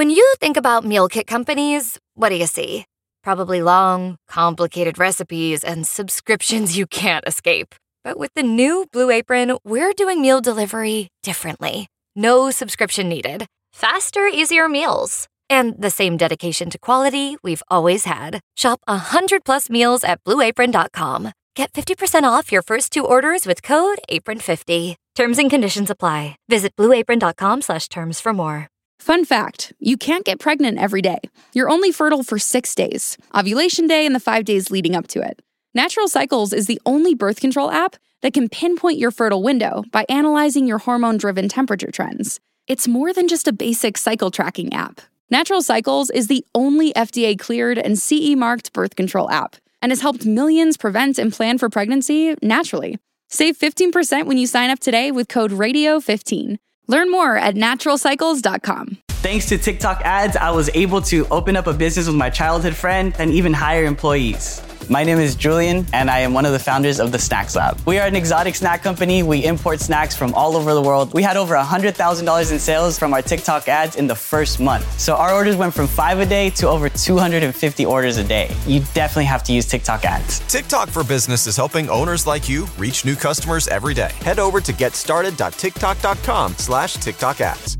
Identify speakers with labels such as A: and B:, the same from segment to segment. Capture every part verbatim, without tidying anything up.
A: When you think about meal kit companies, what do you see? Probably long, complicated recipes and subscriptions you can't escape. But with the new Blue Apron, we're doing meal delivery differently. No subscription needed. Faster, easier meals. And the same dedication to quality we've always had. Shop one hundred plus meals at blue apron dot com. Get fifty percent off your first two orders with code apron fifty. Terms and conditions apply. Visit blue apron dot com slash terms for more.
B: Fun fact, you can't get pregnant every day. You're only fertile for six days, ovulation day and the five days leading up to it. Natural Cycles is the only birth control app that can pinpoint your fertile window by analyzing your hormone-driven temperature trends. It's more than just a basic cycle tracking app. Natural Cycles is the only F D A-cleared and C E-marked birth control app and has helped millions prevent and plan for pregnancy naturally. Save fifteen percent when you sign up today with code radio fifteen. Learn more at natural cycles dot com.
C: Thanks to TikTok ads, I was able to open up a business with my childhood friend and even hire employees. My name is Julian, and I am one of the founders of the Snacks Lab. We are an exotic snack company. We import snacks from all over the world. We had over one hundred thousand dollars in sales from our TikTok ads in the first month. So our orders went from five a day to over two hundred fifty orders a day. You definitely have to use TikTok ads.
D: TikTok for Business is helping owners like you reach new customers every day. Head over to get started dot tiktok dot com slash TikTok ads.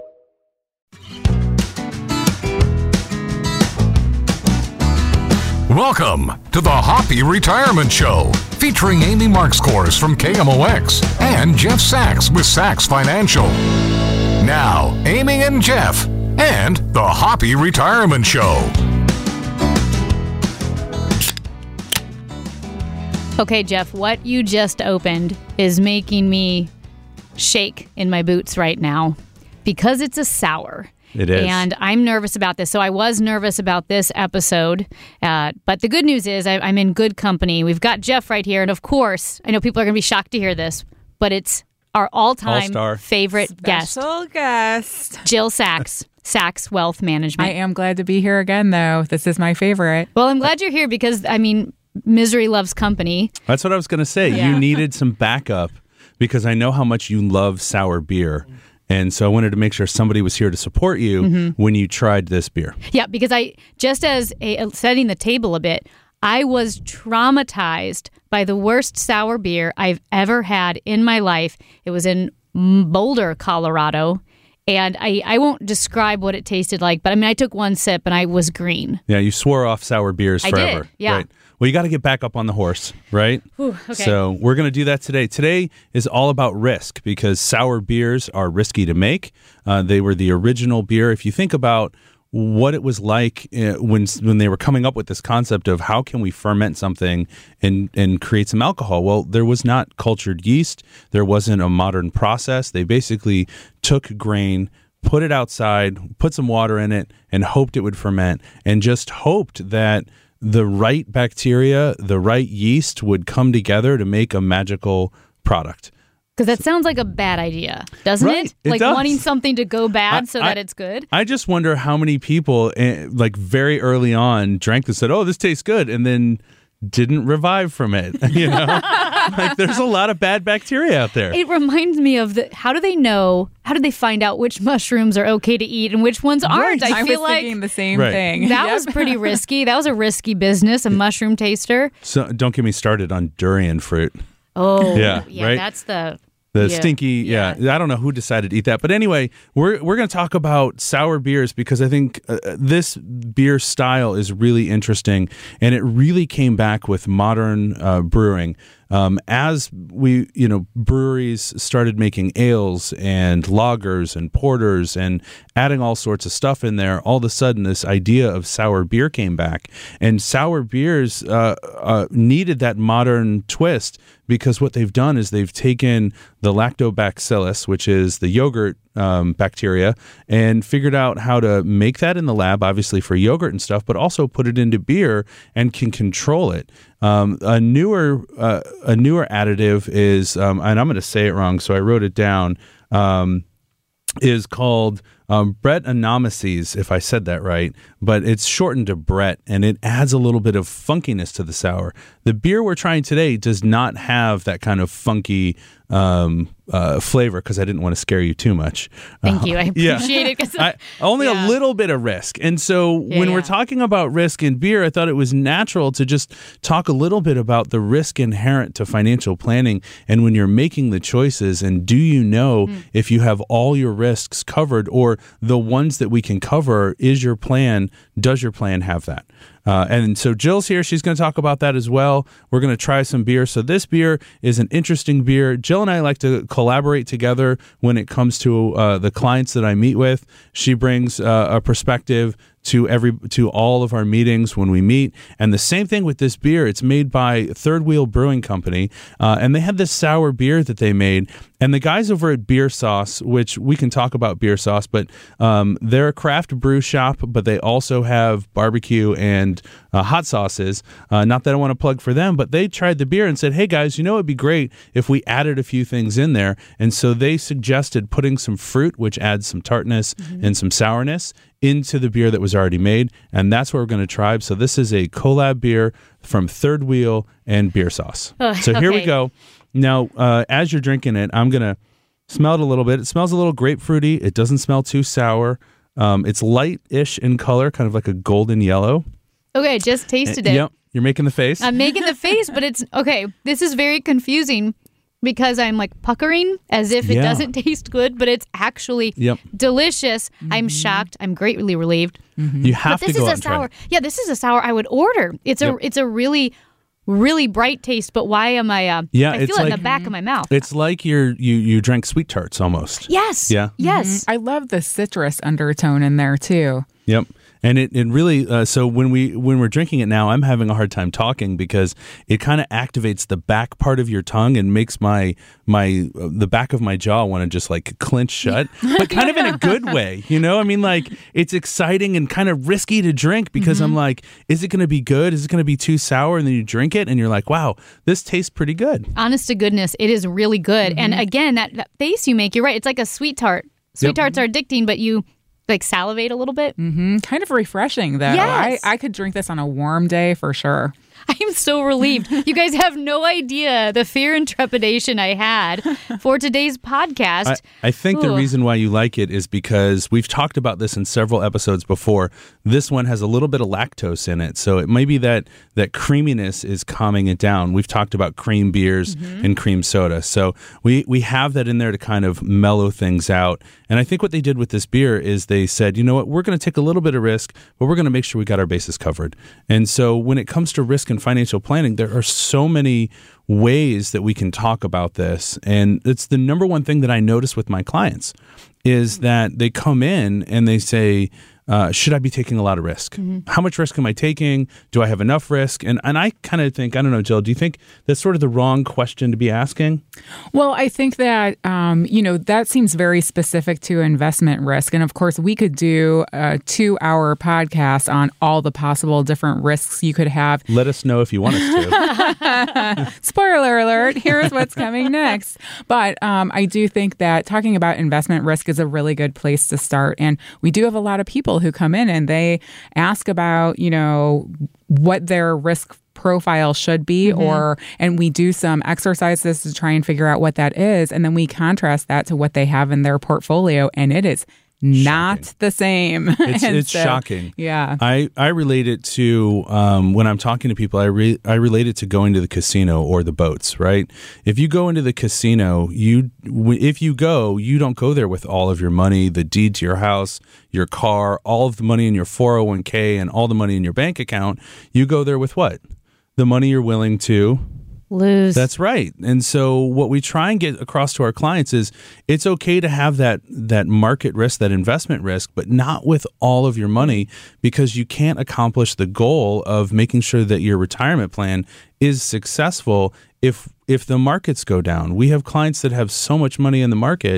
E: Welcome to the Hoppy Retirement Show, featuring Amy Markscores from K M O X and Jeff Sachs with Sachs Financial. Now, Amy and Jeff and the Hoppy Retirement Show.
F: Okay, Jeff, what you just opened is making me shake in my boots right now because it's a sour.
G: It is.
F: And I'm nervous about this. So I was nervous about this episode. Uh, but the good news is I, I'm in good company. We've got Jeff right here. And of course, I know people are going to be shocked to hear this, but it's our all-time
G: All-star.
F: favorite
H: Special
F: guest.
H: guest.
F: Jill Sachs, Sachs Wealth Management.
H: I am glad to be here again, though. This is my favorite.
F: Well, I'm glad you're here because, I mean, misery loves company.
G: That's what I was going to say.
F: Yeah.
G: You needed some backup because I know how much you love sour beer. And so I wanted to make sure somebody was here to support you mm-hmm. when you tried this beer.
F: Yeah, because I, just as a, setting the table a bit, I was traumatized by the worst sour beer I've ever had in my life. It was in Boulder, Colorado. And I, I won't describe what it tasted like, but I mean, I took one sip and I was green.
G: Yeah, you swore off sour beers
F: I
G: forever.
F: did, yeah.
G: Right. Well, you got to get back up on the horse, right?
F: Ooh, okay.
G: So we're going to do that today. Today is all about risk because sour beers are risky to make. Uh, they were the original beer. If you think about what it was like uh, when when they were coming up with this concept of how can we ferment something and, and create some alcohol, well, there was not cultured yeast. There wasn't a modern process. They basically took grain, put it outside, put some water in it, and hoped it would ferment, and just hoped that the right bacteria, the right yeast would come together to make a magical product.
F: Because that sounds like a bad idea, doesn't
G: right,
F: it?
G: it
F: Like
G: does.
F: wanting something to go bad
G: I,
F: so
G: I,
F: that it's good.
G: I just wonder how many people, eh, like very early on, drank this and said, oh, this tastes good, and then didn't revive from it. You know, like there's a lot of bad bacteria out there.
F: It reminds me of the. How do they know? How do they find out which mushrooms are okay to eat and which ones aren't?
H: Right. I,
F: I feel
H: was
F: like
H: thinking the same
G: Right.
H: thing.
F: that
H: Yep.
F: was pretty risky. That was a risky business. A mushroom taster.
G: So don't get me started on durian fruit.
F: Oh,
G: Yeah,
F: yeah.
G: right?
F: That's the.
G: The
F: Yeah.
G: stinky, yeah. I don't know who decided to eat that. But anyway, we're we're going to talk about sour beers because I think uh, this beer style is really interesting. And it really came back with modern uh, brewing. Um, as we, you know, breweries started making ales and lagers and porters and adding all sorts of stuff in there, all of a sudden this idea of sour beer came back. And sour beers uh, uh, needed that modern twist because what they've done is they've taken the lactobacillus, which is the yogurt um, bacteria, and figured out how to make that in the lab, obviously for yogurt and stuff, but also put it into beer and can control it. Um, a newer uh, a newer additive is, um, and I'm going to say it wrong, so I wrote it down, um, is called um, Brett Anomacies, if I said that right, but it's shortened to Brett, and it adds a little bit of funkiness to the sour. The beer we're trying today does not have that kind of funky um, uh, flavor, because I didn't want to scare you too much.
F: Thank
G: Uh,
F: you. I
G: yeah.
F: appreciate it. 'Cause
G: I, only
F: yeah.
G: a little bit of risk. And so
F: Yeah,
G: when we're
F: yeah.
G: talking about risk in beer, I thought it was natural to just talk a little bit about the risk inherent to financial planning and when you're making the choices. And do you know
F: Mm.
G: if you have all your risks covered, or the ones that we can cover? Is your plan, does your plan have that? Uh, and so Jill's here. She's going to talk about that as well. We're going to try some beer. So this beer is an interesting beer. Jill and I like to collaborate together when it comes to uh, the clients that I meet with. She brings uh, a perspective to every to all of our meetings when we meet. And the same thing with this beer. It's made by Third Wheel Brewing Company, uh, and they had this sour beer that they made. And the guys over at Beer Sauce, which we can talk about Beer Sauce, but um, they're a craft brew shop, but they also have barbecue and uh, hot sauces. Uh, not that I want to plug for them, but they tried the beer and said, hey guys, you know, it'd be great if we added a few things in there. And so they suggested putting some fruit, which adds some tartness mm-hmm. and some sourness, into the beer that was already made, and that's what we're going to try. So this is a collab beer from Third Wheel and Beer Sauce.
F: Oh,
G: so here we
F: okay.
G: go. Now, uh, as you're drinking it, I'm going to smell it a little bit. It smells a little grapefruity. It doesn't smell too sour. Um, it's light-ish in color, kind of like a golden yellow.
F: Okay, I just tasted it.
G: Yep, you're making the face.
F: I'm making the face, but it's okay. This is very confusing because I'm like puckering as if it
G: Yeah.
F: doesn't taste good, but it's actually
G: Yep.
F: delicious. I'm shocked. I'm greatly relieved.
G: You have
F: But this
G: to go
F: is
G: out
F: a
G: and try
F: sour.
G: it.
F: Yeah, this is a sour I would order. It's a
G: Yep.
F: it's a really really bright taste. But why am I? Uh,
G: Yeah,
F: I
G: it's
F: feel it in
G: like-
F: the back of my mouth.
G: It's like you're, you you drank Sweet Tarts almost.
F: Yes.
G: Yeah.
F: Yes.
H: I love the citrus undertone in there too.
G: Yep. And it, it really, uh, so when, we, when we're drinking it now, I'm having a hard time talking because it kind of activates the back part of your tongue and makes my, my uh, the back of my jaw want to just like clench shut, but kind of in a good way, you know? I mean, like, it's exciting and kind of risky to drink because I'm like, is it going to be good? Is it going to be too sour? And then you drink it and you're like, wow, this tastes pretty good.
F: Honest to goodness, it is really good. And again, that, that face you make, you're right. It's like a sweet tart. Sweet
G: Yep.
F: tarts are addicting, but you like salivate a little bit.
H: Mm, kind of refreshing, though.
F: Yes.
H: I, I could drink this on a warm day for sure.
F: I'm so relieved. You guys have no idea the fear and trepidation I had for today's podcast.
G: I, I think the
F: Ooh.
G: reason why you like it is because we've talked about this in several episodes before. This one has a little bit of lactose in it, so it may be that that creaminess is calming it down. We've talked about cream beers
F: Mm-hmm.
G: and cream soda, so we, we have that in there to kind of mellow things out. And I think what they did with this beer is they said, you know what, we're going to take a little bit of risk, but we're going to make sure we got our bases covered. And so when it comes to risk and financial planning, there are so many ways that we can talk about this. And it's the number one thing that I notice with my clients is that they come in and they say, uh, should I be taking a lot of risk?
F: Mm-hmm.
G: How much risk am I taking? Do I have enough risk? And and I kind of think, I don't know, Jill, do you think that's sort of the wrong question to be asking?
H: Well, I think that, um, you know, that seems very specific to investment risk. And of course, we could do a two hour podcast on all the possible different risks you could have.
G: Let us know if you want us to.
H: Spoiler alert, here's what's coming next. But um, I do think that talking about investment risk is a really good place to start. And we do have a lot of people who come in and they ask about, you know, what their risk profile should be, mm-hmm. or and we do some exercises to try and figure out what that is. And then we contrast that to what they have in their portfolio. And it is not
G: Shocking.
H: the same.
G: It's,
H: And
G: it's
H: so,
G: shocking.
H: Yeah.
G: I, I relate it to um, when I'm talking to people, I, re- I relate it to going to the casino or the boats, right? If you go into the casino, you w- if you go, you don't go there with all of your money, the deed to your house, your car, all of the money in your four oh one k and all the money in your bank account. You go there with what? The money you're willing to
F: Lose.
G: That's right. And so what we try and get across to our clients is it's okay to have that that market risk, that investment risk, but not with all of your money, because you can't accomplish the goal of making sure that your retirement plan is successful if if the markets go down. We have clients that have so much money in the market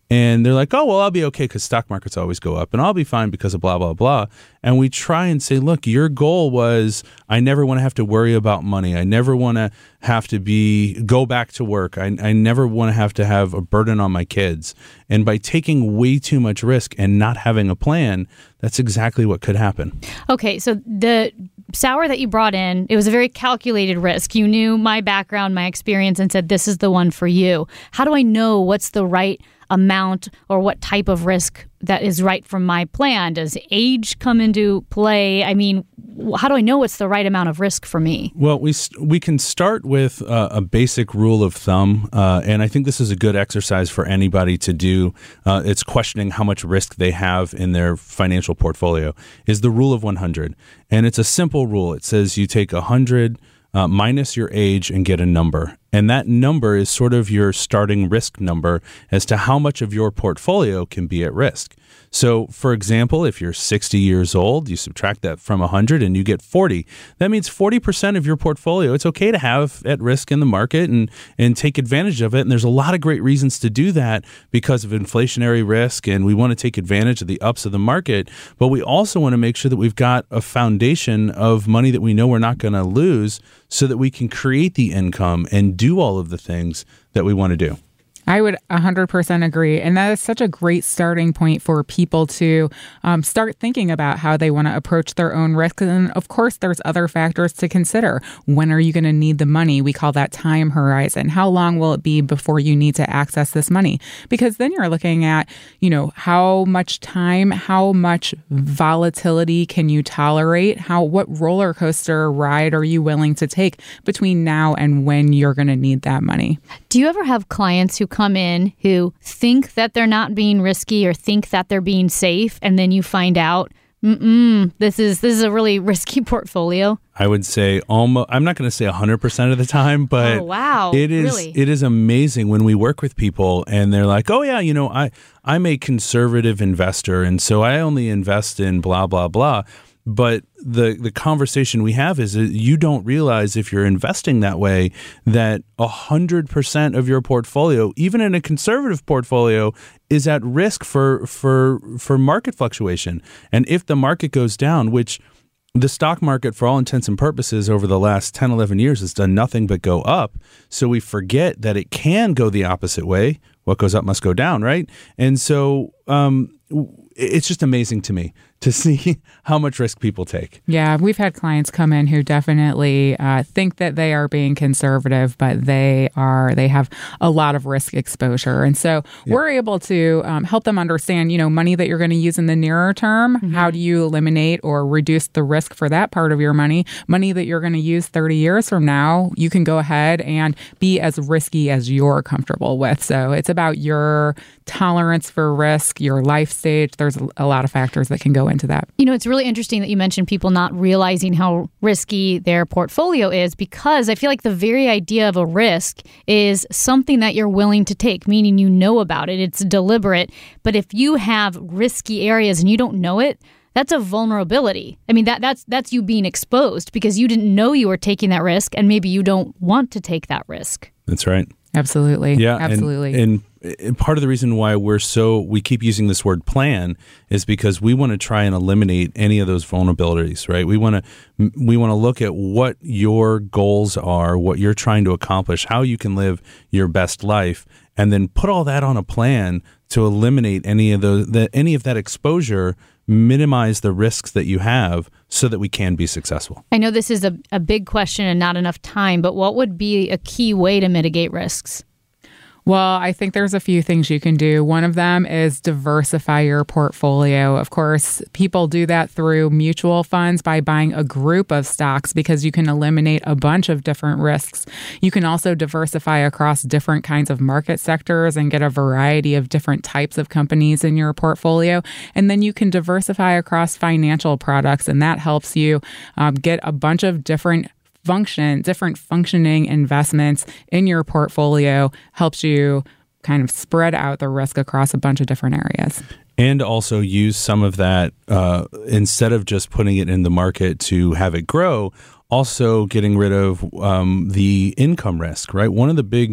G: And they're like, oh, well, I'll be okay because stock markets always go up, and I'll be fine because of blah, blah, blah. And we try and say, look, your goal was, I never want to have to worry about money. I never want to have to be go back to work. I, I never want to have to have a burden on my kids. And by taking way too much risk and not having a plan, that's exactly what could happen.
F: Okay, so the sour that you brought in, it was a very calculated risk. You knew my background, my experience, and said, this is the one for you. How do I know what's the right amount or what type of risk that is right for my plan? Does age come into play? I mean, how do I know what's the right amount of risk for me?
G: Well, we we can start with uh, a basic rule of thumb, uh, and I think this is a good exercise for anybody to do. Uh, it's questioning how much risk they have in their financial portfolio, is the rule of one hundred. And it's a simple rule. It says you take one hundred uh, minus your age and get a number. And that number is sort of your starting risk number as to how much of your portfolio can be at risk. So, for example, if you're sixty years old, you subtract that from one hundred and you get forty. That means forty percent of your portfolio, it's okay to have at risk in the market and, and take advantage of it. And there's a lot of great reasons to do that because of inflationary risk, and we want to take advantage of the ups of the market. But we also want to make sure that we've got a foundation of money that we know we're not going to lose so that we can create the income and do all of the things that we want to do.
H: I would one hundred percent agree. And that is such a great starting point for people to um, start thinking about how they want to approach their own risk. And of course, there's other factors to consider. When are you going to need the money? We call that time horizon. How long will it be before you need to access this money? Because then you're looking at, you know, how much time, how much volatility can you tolerate? How, what roller coaster ride are you willing to take between now and when you're going to need that money?
F: Do you ever have clients who come in who think that they're not being risky or think that they're being safe, and then you find out, mm-mm, this is this is a really risky portfolio?
G: I would say almost, I'm not going to say one hundred percent of the time, but
F: oh, wow.
G: it is
F: really?
G: it is amazing when we work with people and they're like, oh yeah, you know, I, I'm a conservative investor, and so I only invest in blah, blah, blah. But the the conversation we have is that you don't realize, if you're investing that way, that one hundred percent of your portfolio, even in a conservative portfolio, is at risk for for for market fluctuation. And if the market goes down, which the stock market, for all intents and purposes, over the last ten, eleven years has done nothing but go up. So we forget that it can go the opposite way. What goes up must go down, right? And so um, it's just amazing to me to see how much risk people take.
H: Yeah, we've had clients come in who definitely uh, think that they are being conservative, but they are they have a lot of risk exposure. And so yeah. we're able to um, help them understand, you know, money that you're going to use in the nearer term. Mm-hmm. How do you eliminate or reduce the risk for that part of your money? Money that you're going to use thirty years from now, you can go ahead and be as risky as you're comfortable with. So it's about your tolerance for risk, your life stage. There's a lot of factors that can go into that.
F: You know, it's really interesting that you mentioned people not realizing how risky their portfolio is, because I feel like the very idea of a risk is something that you're willing to take, meaning you know about it. It's deliberate. But if you have risky areas and you don't know it, that's a vulnerability. I mean, that that's that's you being exposed because you didn't know you were taking that risk, and maybe you don't want to take that risk.
G: That's right.
H: Absolutely.
G: Yeah,
H: absolutely.
G: And, and, and part of the reason why we're so we keep using this word plan is because we want to try and eliminate any of those vulnerabilities, right? We want to we want to look at what your goals are, what you're trying to accomplish, how you can live your best life, and then put all that on a plan to eliminate any of those that any of that exposure, minimize the risks that you have so that we can be successful.
F: I know this is a, a big question and not enough time, but what would be a key way to mitigate risks?
H: Well, I think there's a few things you can do. One of them is diversify your portfolio. Of course, people do that through mutual funds by buying a group of stocks because you can eliminate a bunch of different risks. You can also diversify across different kinds of market sectors and get a variety of different types of companies in your portfolio. And then you can diversify across financial products, and that helps you um, get a bunch of different function, different functioning investments in your portfolio, helps you kind of spread out the risk across a bunch of different areas.
G: And also use some of that, uh, instead of just putting it in the market to have it grow, also getting rid of um, the income risk, right? One of the big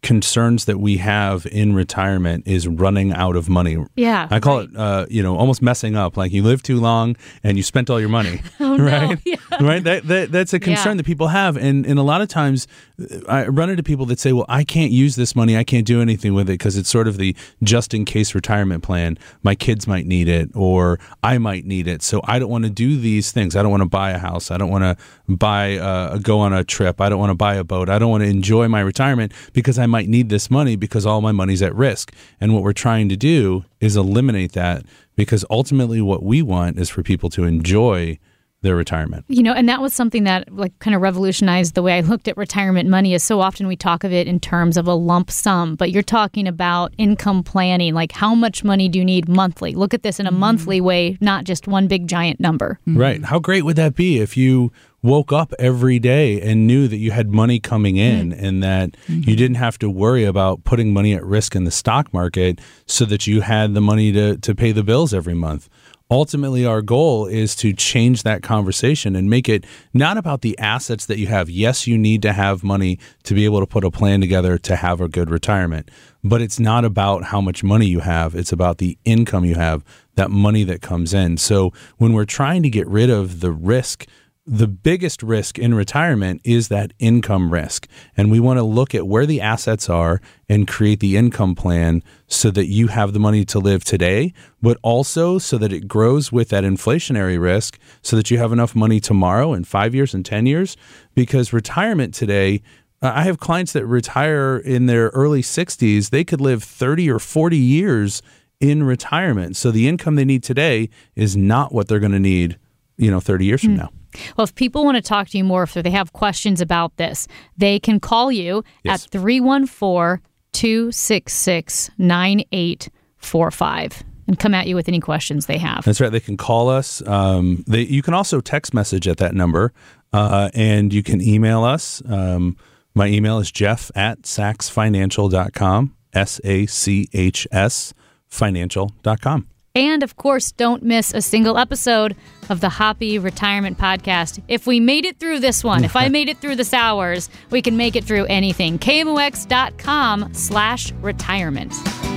G: concerns that we have in retirement is running out of money.
F: Yeah.
G: I call
F: right.
G: it, uh, you know, almost messing up. Like you live too long and you spent all your money.
F: oh,
G: right?
F: No. Yeah.
G: Right? That, that That's a concern
F: Yeah.
G: that people have. And, and a lot of times I run into people that say, well, I can't use this money. I can't do anything with it because it's sort of the just in case retirement plan. My kids might need it or I might need it. So I don't want to do these things. I don't want to buy a house. I don't want to buy, uh, go on a trip. I don't want to buy a boat. I don't want to enjoy my retirement because I might need this money because all my money's at risk. And what we're trying to do is eliminate that because ultimately what we want is for people to enjoy their retirement.
F: You know, and that was something that like kind of revolutionized the way I looked at retirement money. Is so often we talk of it in terms of a lump sum, but you're talking about income planning, like how much money do you need monthly? Look at this in a mm-hmm. monthly way, not just one big giant number.
G: Mm-hmm. Right. How great would that be if you woke up every day and knew that you had money coming in mm-hmm. and that mm-hmm. you didn't have to worry about putting money at risk in the stock market so that you had the money to, to pay the bills every month? Ultimately, our goal is to change that conversation and make it not about the assets that you have. Yes, you need to have money to be able to put a plan together to have a good retirement, but it's not about how much money you have. It's about the income you have, that money that comes in. So when we're trying to get rid of the risk, the biggest risk in retirement is that income risk. And we want to look at where the assets are and create the income plan so that you have the money to live today, but also so that it grows with that inflationary risk so that you have enough money tomorrow in five years and ten years. Because retirement today, I have clients that retire in their early sixties. They could live thirty or forty years in retirement. So the income they need today is not what they're going to need, you know, thirty years from
F: mm.
G: now.
F: Well, if people want to talk to you more, if they have questions about this, they can call you
G: yes.
F: at three one four, two six six, nine eight four five and come at you with any questions they have.
G: That's right. They can call us. Um, they, you can also text message at that number, uh, and you can email us. Um, my email is jeff at sachs financial dot com, S A C H S financial dot com.
F: And, of course, don't miss a single episode of the Hoppy Retirement Podcast. If we made it through this one, if I made it through the sours, we can make it through anything. K M O X dot com slash retirement.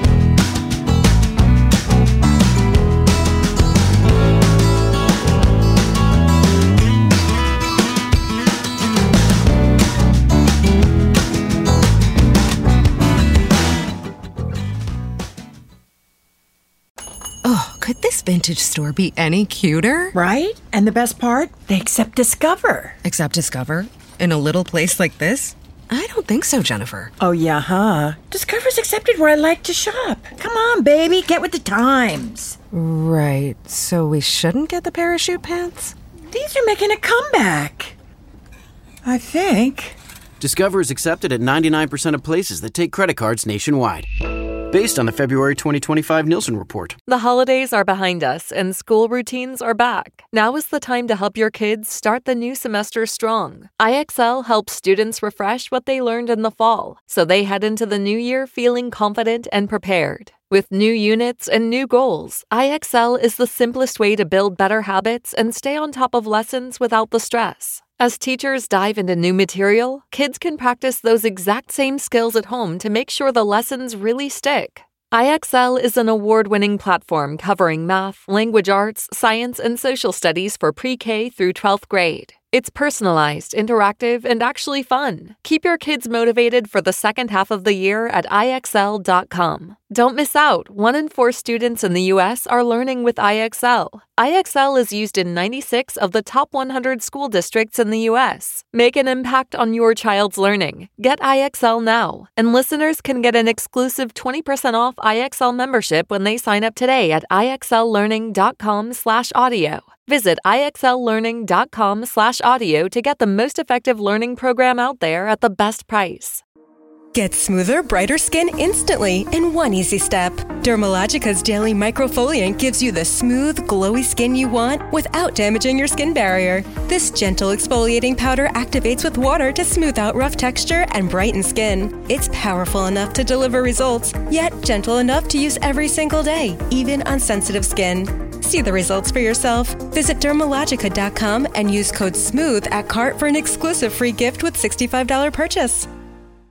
I: Could this vintage store be any cuter?
J: Right? And the best part? They accept Discover.
I: Accept Discover? In a little place like this? I don't think so, Jennifer.
J: Oh, yeah, huh? Discover's accepted where I like to shop. Come on, baby, get with the times.
I: Right, so we shouldn't get the parachute pants?
J: These are making a comeback. I think.
K: Discover is accepted at ninety-nine percent of places that take credit cards nationwide. Based on the February twenty twenty-five Nielsen report.
L: The holidays are behind us and school routines are back. Now is the time to help your kids start the new semester strong. I X L helps students refresh what they learned in the fall, so they head into the new year feeling confident and prepared. With new units and new goals, I X L is the simplest way to build better habits and stay on top of lessons without the stress. As teachers dive into new material, kids can practice those exact same skills at home to make sure the lessons really stick. I X L is an award-winning platform covering math, language arts, science, and social studies for pre-K through twelfth grade. It's personalized, interactive, and actually fun. Keep your kids motivated for the second half of the year at I X L dot com. Don't miss out. One in four students in the U S are learning with I X L. I X L is used in ninety-six of the top one hundred school districts in the U S. Make an impact on your child's learning. Get I X L now. And listeners can get an exclusive twenty percent off I X L membership when they sign up today at I X L learning dot com slash audio. Visit I X L learning dot com slash audio to get the most effective learning program out there at the best price.
M: Get smoother, brighter skin instantly in one easy step. Dermalogica's Daily Microfoliant gives you the smooth, glowy skin you want without damaging your skin barrier. This gentle exfoliating powder activates with water to smooth out rough texture and brighten skin. It's powerful enough to deliver results, yet gentle enough to use every single day, even on sensitive skin. See the results for yourself. Visit Dermalogica dot com and use code SMOOTH at cart for an exclusive free gift with sixty-five dollars purchase.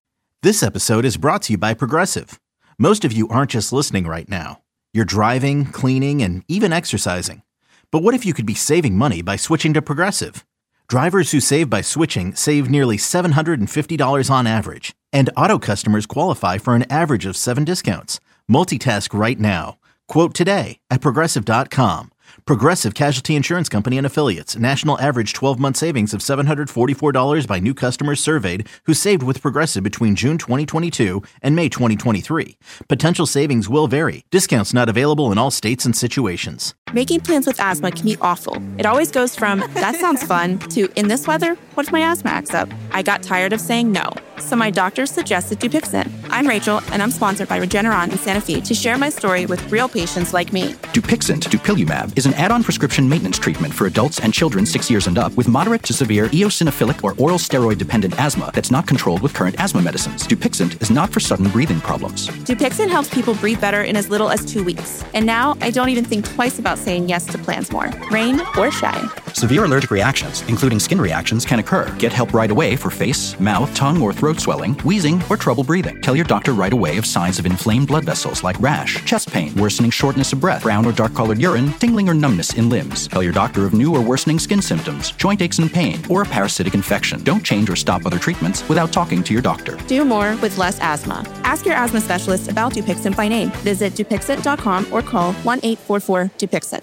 N: This episode is brought to you by Progressive. Most of you aren't just listening right now. You're driving, cleaning, and even exercising. But what if you could be saving money by switching to Progressive? Drivers who save by switching save nearly seven hundred fifty dollars on average. And auto customers qualify for an average of seven discounts. Multitask right now. Quote today at Progressive dot com. Progressive Casualty Insurance Company and Affiliates. National average twelve-month savings of seven hundred forty-four dollars by new customers surveyed who saved with Progressive between June twenty twenty-two and May twenty twenty-three. Potential savings will vary. Discounts not available in all states and situations.
O: Making plans with asthma can be awful. It always goes from, that sounds fun, to, in this weather, what if my asthma acts up? I got tired of saying no, so my doctor suggested Dupixent. I'm Rachel, and I'm sponsored by Regeneron in Santa Fe to share my story with real patients like me.
P: Dupixent, dupilumab, is an add-on prescription maintenance treatment for adults and children six years and up with moderate to severe eosinophilic or oral steroid-dependent asthma that's not controlled with current asthma medicines. Dupixent is not for sudden breathing problems.
O: Dupixent helps people breathe better in as little as two weeks. And now I don't even think twice about saying yes to plans more, rain or shine.
P: Severe allergic reactions, including skin reactions, can occur. Get help right away for face, mouth, tongue, or throat swelling, wheezing, or trouble breathing. Tell your doctor right away of signs of inflamed blood vessels like rash, chest pain, worsening shortness of breath, brown or dark-colored urine, tingling or numbness in limbs. Tell your doctor of new or worsening skin symptoms, joint aches and pain, or a parasitic infection. Don't change or stop other treatments without talking to your doctor.
O: Do more with less asthma. Ask your asthma specialist about Dupixent by name. Visit Dupixent dot com or call one eight four four Dupixent.